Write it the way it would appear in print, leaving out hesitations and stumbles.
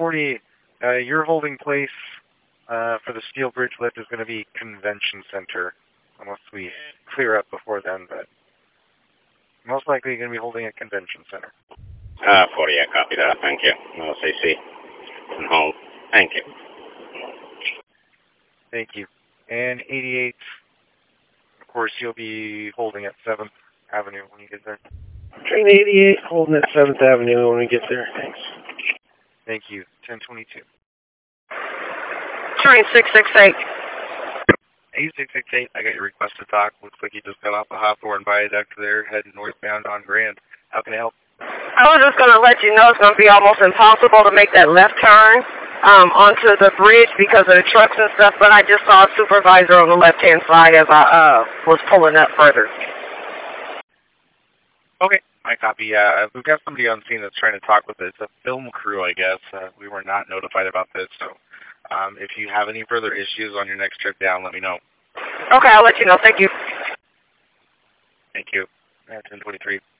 1040, your holding place for the steel bridge lift is going to be Convention Center, unless we clear up before then, but most likely you're going to be holding at Convention Center. 40, I copy that. Thank you. I'll say C and hold. Thank you. Thank you. And 88, of course, you'll be holding at 7th Avenue when you get there. Train 88, holding at 7th Avenue when we get there. Thanks. Thank you. 1022. Train 668. 8668, I got your request to talk. Looks like you just got off the Hawthorne Viaduct there, heading northbound on Grand. How can I help? I was just going to let you know it's going to be almost impossible to make that left turn onto the bridge because of the trucks and stuff, but I just saw a supervisor on the left-hand side as I was pulling up further. Okay, I copy. We've got somebody on scene that's trying to talk with us. It's a film crew, I guess. We were not notified about this, so if you have any further issues on your next trip down, let me know. Okay, I'll let you know. Thank you. Thank you. 1023.